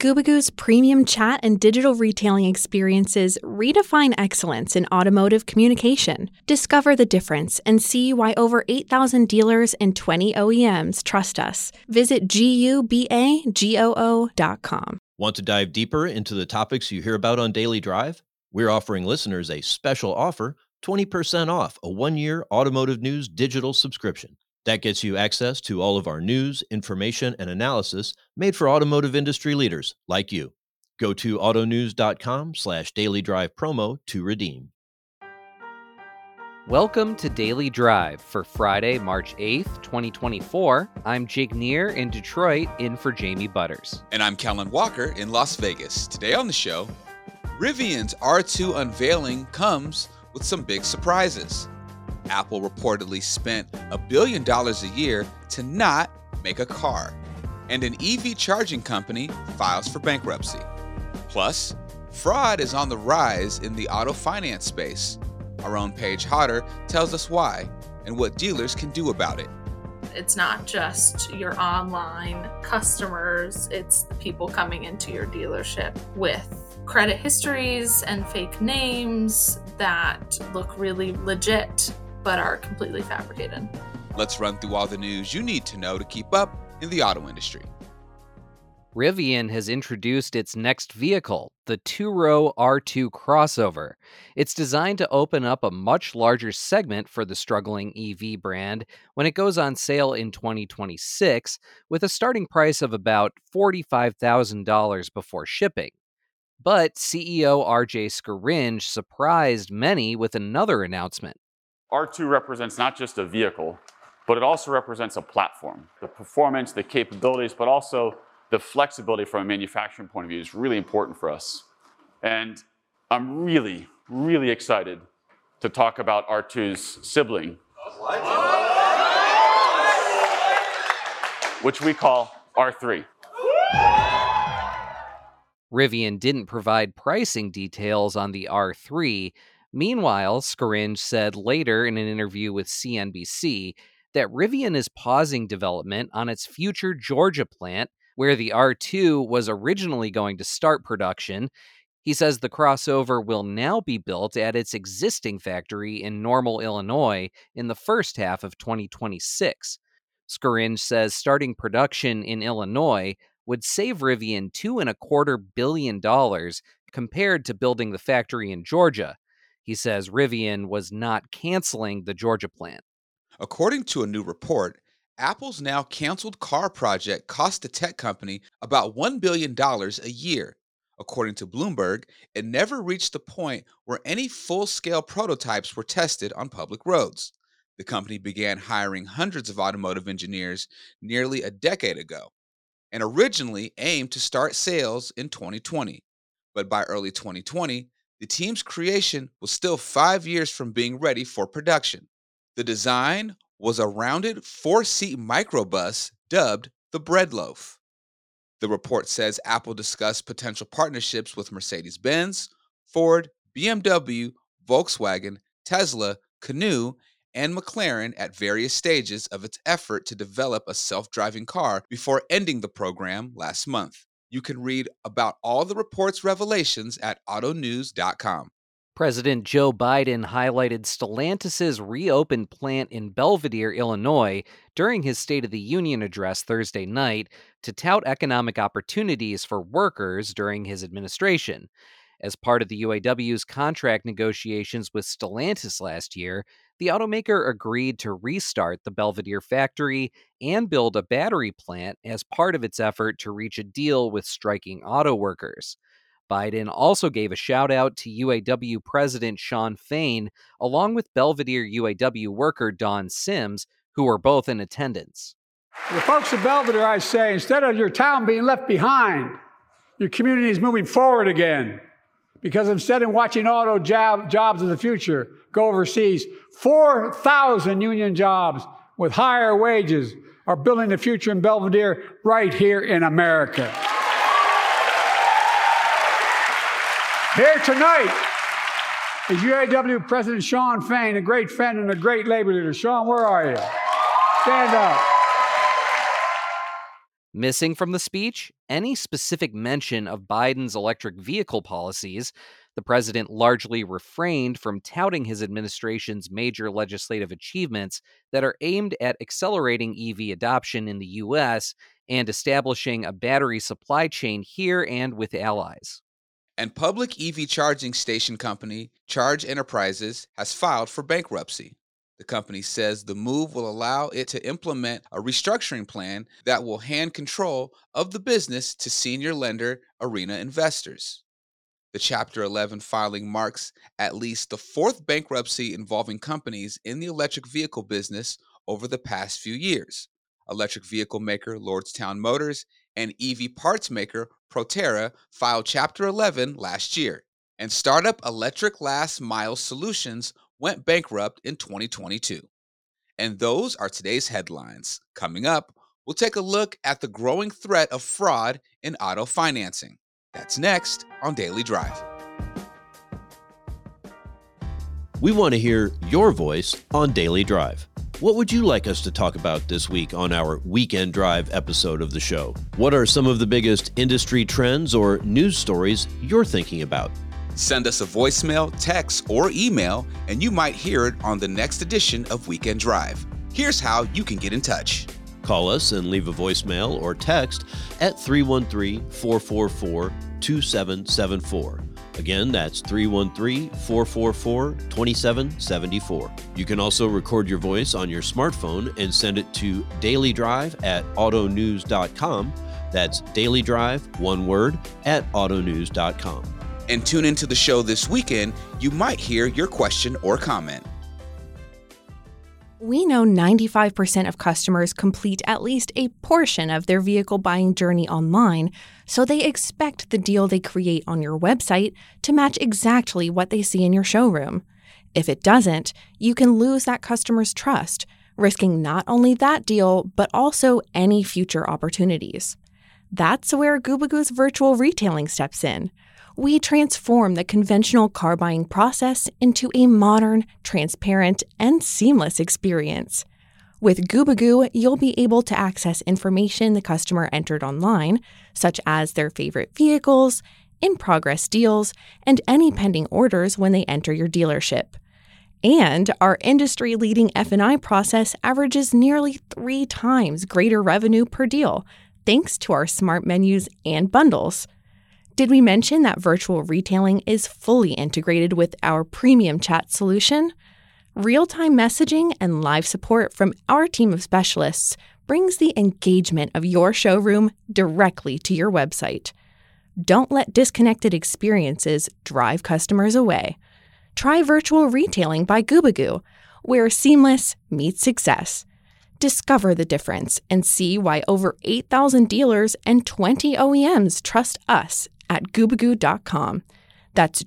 Gubagoo's premium chat and digital retailing experiences redefine excellence in automotive communication. Discover the difference and see why over 8,000 dealers and 20 OEMs trust us. Visit GUBAGOO.com. Want to dive deeper into the topics you hear about on Daily Drive? We're offering listeners a special offer, 20% off a 1-year Automotive News digital subscription. That gets you access to all of our news, information, and analysis made for automotive industry leaders like you. Go to autonews.com/dailydrive-promo to redeem. Welcome to Daily Drive for Friday, March 8th, 2024. I'm Jake Neer in Detroit, in for Jamie Butters. And I'm Kellen Walker in Las Vegas. Today on the show, Rivian's R2 unveiling comes with some big surprises. Apple reportedly spent $1 billion a year to not make a car. And an EV charging company files for bankruptcy. Plus, fraud is on the rise in the auto finance space. Our own Paige Hodder tells us why and what dealers can do about it. It's not just your online customers, it's the people coming into your dealership with credit histories and fake names that look really legit but are completely fabricated. Let's run through all the news you need to know to keep up in the auto industry. Rivian has introduced its next vehicle, the two-row R2 crossover. It's designed to open up a much larger segment for the struggling EV brand when it goes on sale in 2026, with a starting price of about $45,000 before shipping. But CEO RJ Scaringe surprised many with another announcement. R2 represents not just a vehicle, but it also represents a platform. The performance, the capabilities, but also the flexibility from a manufacturing point of view is really important for us. And I'm really, really excited to talk about R2's sibling, which we call R3. Rivian didn't provide pricing details on the R3. Meanwhile, Scaringe said later in an interview with CNBC that Rivian is pausing development on its future Georgia plant, where the R2 was originally going to start production. He says the crossover will now be built at its existing factory in Normal, Illinois, in the first half of 2026. Scaringe says starting production in Illinois would save Rivian $2.25 billion compared to building the factory in Georgia. He says Rivian was not canceling the Georgia plant. According to a new report, Apple's now canceled car project cost the tech company about $1 billion a year. According to Bloomberg, it never reached the point where any full-scale prototypes were tested on public roads. The company began hiring hundreds of automotive engineers nearly a decade ago and originally aimed to start sales in 2020. But by early 2020, the team's creation was still 5 years from being ready for production. The design was a rounded 4-seat microbus dubbed the Bread Loaf. The report says Apple discussed potential partnerships with Mercedes-Benz, Ford, BMW, Volkswagen, Tesla, Canoo, and McLaren at various stages of its effort to develop a self-driving car before ending the program last month. You can read about all the report's revelations at autonews.com. President Joe Biden highlighted Stellantis' reopened plant in Belvidere, Illinois, during his State of the Union address Thursday night to tout economic opportunities for workers during his administration. As part of the UAW's contract negotiations with Stellantis last year, the automaker agreed to restart the Belvidere factory and build a battery plant as part of its effort to reach a deal with striking auto workers. Biden also gave a shout-out to UAW President Shawn Fain, along with Belvidere UAW worker Don Sims, who were both in attendance. The folks of Belvidere, I say, instead of your town being left behind, your community is moving forward again. Because instead of watching auto jobs of the future go overseas, 4,000 union jobs with higher wages are building the future in Belvidere right here in America. Here tonight is UAW President Shawn Fain, a great friend and a great labor leader. Shawn, where are you? Stand up. Missing from the speech, any specific mention of Biden's electric vehicle policies. The president largely refrained from touting his administration's major legislative achievements that are aimed at accelerating EV adoption in the U.S. and establishing a battery supply chain here and with allies. And public EV charging station company Charge Enterprises has filed for bankruptcy. The company says the move will allow it to implement a restructuring plan that will hand control of the business to senior lender Arena Investors. The Chapter 11 filing marks at least the fourth bankruptcy involving companies in the electric vehicle business over the past few years. Electric vehicle maker Lordstown Motors and EV parts maker Proterra filed Chapter 11 last year, and startup Electric Last Mile Solutions went bankrupt in 2022. And those are today's headlines. Coming up, we'll take a look at the growing threat of fraud in auto financing. That's next on Daily Drive. We want to hear your voice on Daily Drive. What would you like us to talk about this week on our Weekend Drive episode of the show? What are some of the biggest industry trends or news stories you're thinking about? Send us a voicemail, text, or email, and you might hear it on the next edition of Weekend Drive. Here's how you can get in touch. Call us and leave a voicemail or text at 313-444-2774. Again, that's 313-444-2774. You can also record your voice on your smartphone and send it to dailydrive@autonews.com. That's dailydrive, one word, @autonews.com. And tune into the show this weekend. You might hear your question or comment. We know 95% of customers complete at least a portion of their vehicle buying journey online, so they expect the deal they create on your website to match exactly what they see in your showroom. If it doesn't, you can lose that customer's trust, risking not only that deal, but also any future opportunities. That's where Gubagoo's virtual retailing steps in. We transform the conventional car buying process into a modern, transparent, and seamless experience. With Gubagoo, you'll be able to access information the customer entered online, such as their favorite vehicles, in-progress deals, and any pending orders when they enter your dealership. And our industry-leading F&I process averages nearly 3 times greater revenue per deal, thanks to our smart menus and bundles. Did we mention that virtual retailing is fully integrated with our premium chat solution? Real-time messaging and live support from our team of specialists brings the engagement of your showroom directly to your website. Don't let disconnected experiences drive customers away. Try virtual retailing by Gubagoo, where seamless meets success. Discover the difference and see why over 8,000 dealers and 20 OEMs trust us at Gubagoo.com. That's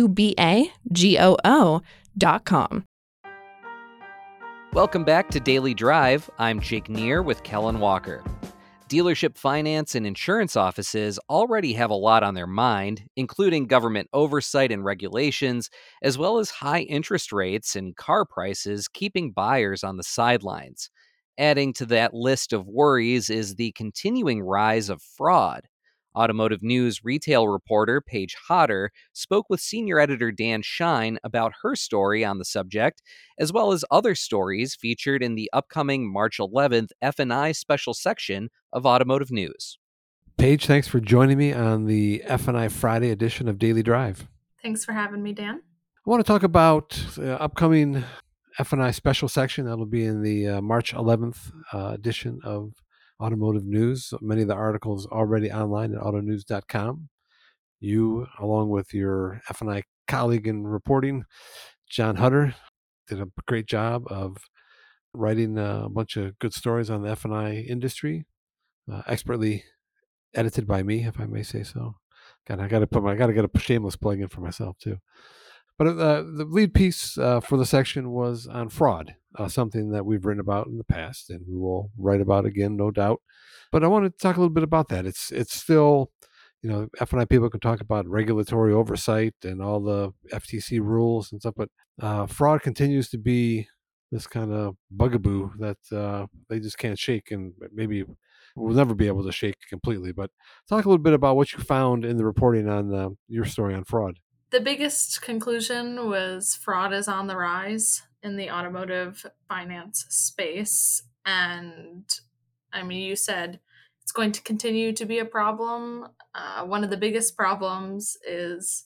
GUBAGOO.com. Welcome back to Daily Drive. I'm Jake Neer with Kellen Walker. Dealership finance and insurance offices already have a lot on their mind, including government oversight and regulations, as well as high interest rates and car prices keeping buyers on the sidelines. Adding to that list of worries is the continuing rise of fraud. Automotive News retail reporter Paige Hodder spoke with senior editor Dan Shine about her story on the subject, as well as other stories featured in the upcoming March 11th F&I special section of Automotive News. Paige, thanks for joining me on the F&I Friday edition of Daily Drive. Thanks for having me, Dan. I want to talk about the upcoming F&I special section that'll be in the March 11th edition of Automotive News. Many of the articles already online at autonews.com. You, along with your F&I colleague in reporting, John Hutter, did a great job of writing a bunch of good stories on the F&I industry, expertly edited by me, if I may say so. I got to get a shameless plug in for myself too. But the lead piece for the section was on fraud, something that we've written about in the past, and we will write about again, no doubt. But I want to talk a little bit about that. It's still, F&I people can talk about regulatory oversight and all the FTC rules and stuff, but fraud continues to be this kind of bugaboo that they just can't shake. And maybe we'll never be able to shake completely. But talk a little bit about what you found in the reporting on your story on fraud. The biggest conclusion was fraud is on the rise in the automotive finance space. And I mean, you said it's going to continue to be a problem. One of the biggest problems is,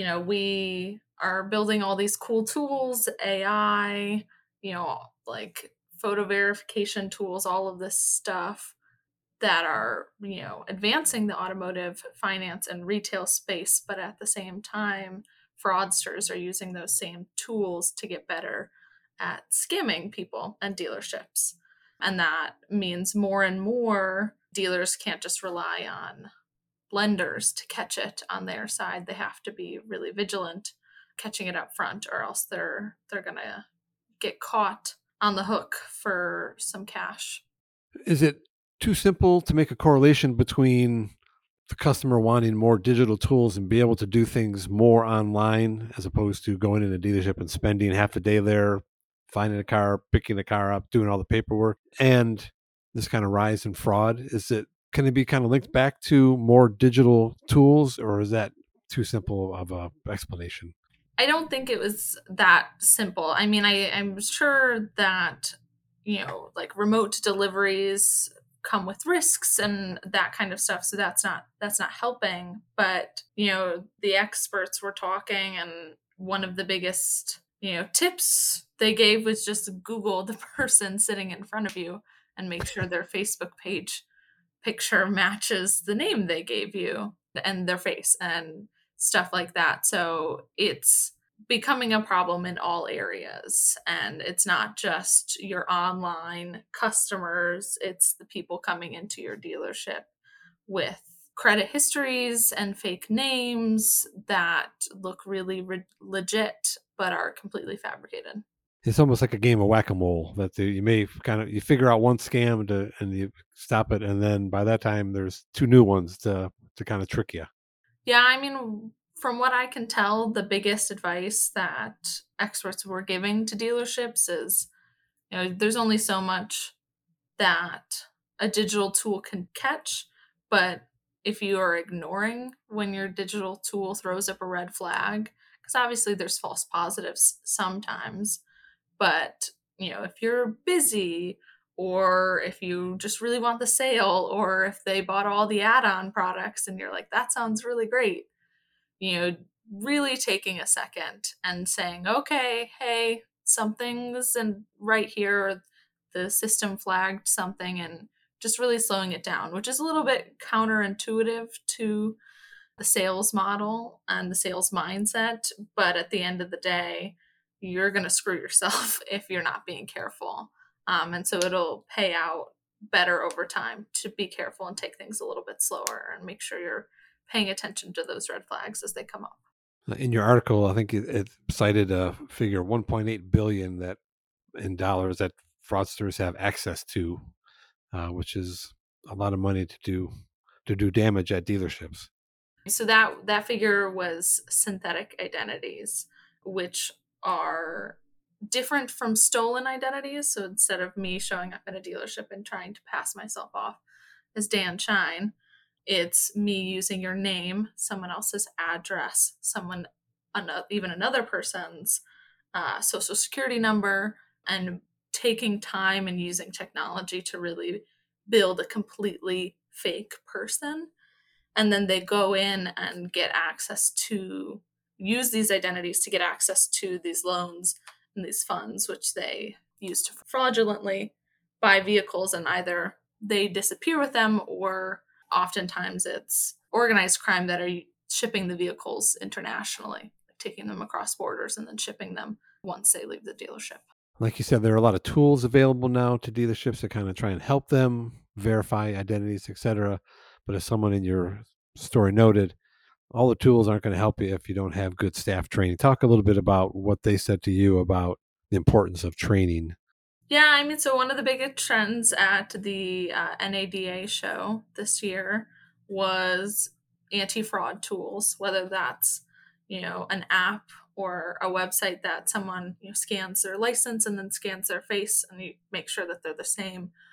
we are building all these cool tools, AI, like photo verification tools, all of this stuff that are, advancing the automotive finance and retail space. But at the same time, fraudsters are using those same tools to get better at scamming people and dealerships. And that means more and more dealers can't just rely on lenders to catch it on their side. They have to be really vigilant catching it up front, or else they're going to get caught on the hook for some cash. Is it too simple to make a correlation between the customer wanting more digital tools and be able to do things more online as opposed to going in a dealership and spending half a day there, finding a car, picking the car up, doing all the paperwork, and this kind of rise in fraud? Can it be kind of linked back to more digital tools, or is that too simple of a explanation? I don't think it was that simple. I mean, I'm sure that, like remote deliveries come with risks and that kind of stuff. So that's not helping. But, the experts were talking, and one of the biggest, tips they gave was just Google the person sitting in front of you and make sure their Facebook page picture matches the name they gave you and their face and stuff like that. So it's becoming a problem in all areas. And it's not just your online customers, it's the people coming into your dealership with credit histories and fake names that look really legit but are completely fabricated. It's almost like a game of whack-a-mole that you may you figure out one scam and you stop it, and then by that time there's two new ones to kind of trick you. Yeah, I mean, from what I can tell, the biggest advice that experts were giving to dealerships is, there's only so much that a digital tool can catch, but if you are ignoring when your digital tool throws up a red flag, because obviously there's false positives sometimes, but if you're busy, or if you just really want the sale, or if they bought all the add-on products and you're like, that sounds really great, really taking a second and saying, okay, hey, something's right here, or the system flagged something, and just really slowing it down, which is a little bit counterintuitive to the sales model and the sales mindset. But at the end of the day, you're going to screw yourself if you're not being careful. And so it'll pay out better over time to be careful and take things a little bit slower and make sure you're paying attention to those red flags as they come up. In your article, I think it cited a figure, $1.8 billion in dollars that fraudsters have access to, which is a lot of money to do damage at dealerships. So that figure was synthetic identities, which are different from stolen identities. So instead of me showing up at a dealership and trying to pass myself off as Dan Shine, it's me using your name, someone else's address, even another person's social security number, and taking time and using technology to really build a completely fake person. And then they go in and get access to use these identities to get access to these loans and these funds, which they use to fraudulently buy vehicles, and either they disappear with them, or oftentimes it's organized crime that are shipping the vehicles internationally, taking them across borders and then shipping them once they leave the dealership. Like you said, there are a lot of tools available now to dealerships to kind of try and help them verify identities, etc. But as someone in your story noted, all the tools aren't going to help you if you don't have good staff training. Talk a little bit about what they said to you about the importance of training. Yeah, I mean, so one of the biggest trends at the NADA show this year was anti-fraud tools, whether that's, an app or a website that someone scans their license and then scans their face and you make sure that they're the same,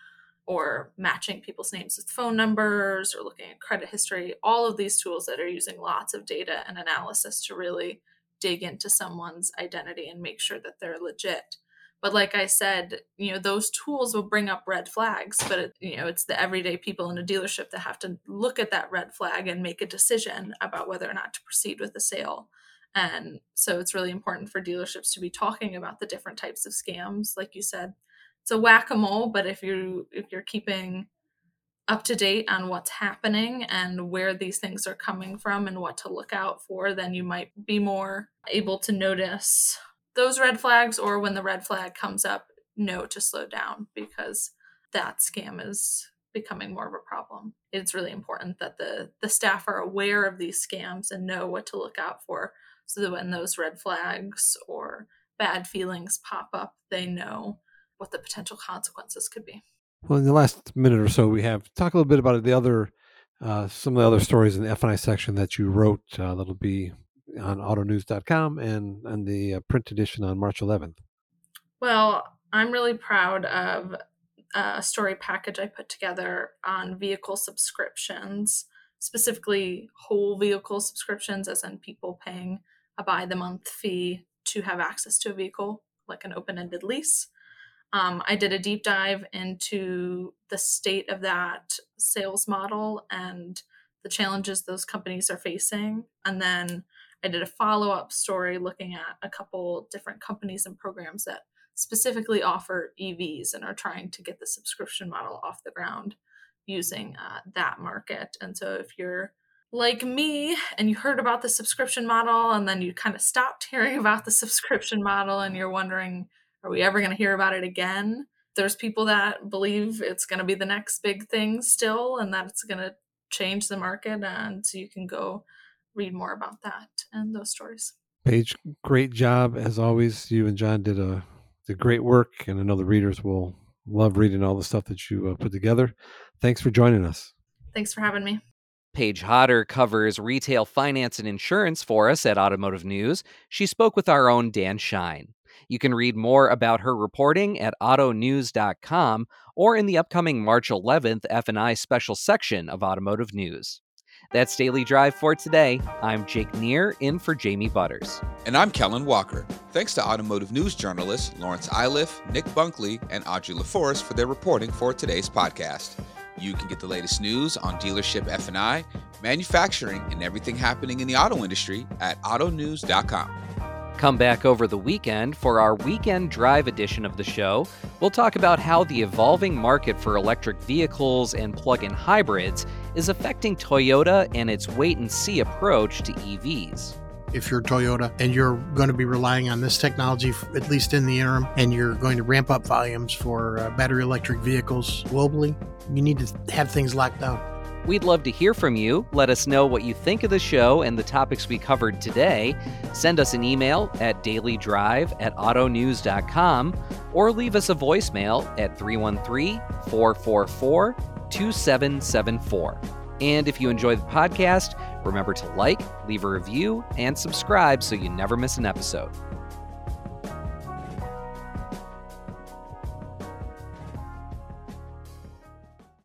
or matching people's names with phone numbers or looking at credit history, all of these tools that are using lots of data and analysis to really dig into someone's identity and make sure that they're legit. But like I said, those tools will bring up red flags, but it's the everyday people in a dealership that have to look at that red flag and make a decision about whether or not to proceed with the sale. And so it's really important for dealerships to be talking about the different types of scams. Like you said, it's a whack-a-mole, but if you're keeping up to date on what's happening and where these things are coming from and what to look out for, then you might be more able to notice those red flags, or when the red flag comes up, know to slow down, because that scam is becoming more of a problem. It's really important that the staff are aware of these scams and know what to look out for, so that when those red flags or bad feelings pop up, they know what the potential consequences could be. Well, in the last minute or so, we have talk a little bit about the other, some of the other stories in the F&I section that you wrote. That'll be on autonews.com and the print edition on March 11th. Well, I'm really proud of a story package I put together on vehicle subscriptions, specifically whole vehicle subscriptions, as in people paying a by-the-month fee to have access to a vehicle, like an open-ended lease. I did a deep dive into the state of that sales model and the challenges those companies are facing. And then I did a follow-up story looking at a couple different companies and programs that specifically offer EVs and are trying to get the subscription model off the ground using that market. And so if you're like me and you heard about the subscription model and then you kind of stopped hearing about the subscription model and you're wondering, are we ever going to hear about it again? There's people that believe it's going to be the next big thing still, and that it's going to change the market. And so you can go read more about that and those stories. Paige, great job as always. You and John did great work, and I know the readers will love reading all the stuff that you put together. Thanks for joining us. Thanks for having me. Paige Hodder covers retail finance and insurance for us at Automotive News. She spoke with our own Dan Shine. You can read more about her reporting at autonews.com or in the upcoming March 11th F&I special section of Automotive News. That's Daily Drive for today. I'm Jake Neer, in for Jamie Butters. And I'm Kellen Walker. Thanks to Automotive News journalists Lawrence Iliff, Nick Bunkley, and Audrey LaForest for their reporting for today's podcast. You can get the latest news on dealership F&I, manufacturing, and everything happening in the auto industry at autonews.com. Come back over the weekend for our Weekend Drive edition of the show. We'll talk about how the evolving market for electric vehicles and plug-in hybrids is affecting Toyota and its wait-and-see approach to EVs. If you're Toyota and you're going to be relying on this technology, at least in the interim, and you're going to ramp up volumes for battery electric vehicles globally, you need to have things locked down. We'd love to hear from you. Let us know what you think of the show and the topics we covered today. Send us an email at dailydrive@autonews.com or leave us a voicemail at 313-444-2774. And if you enjoy the podcast, remember to like, leave a review, and subscribe so you never miss an episode.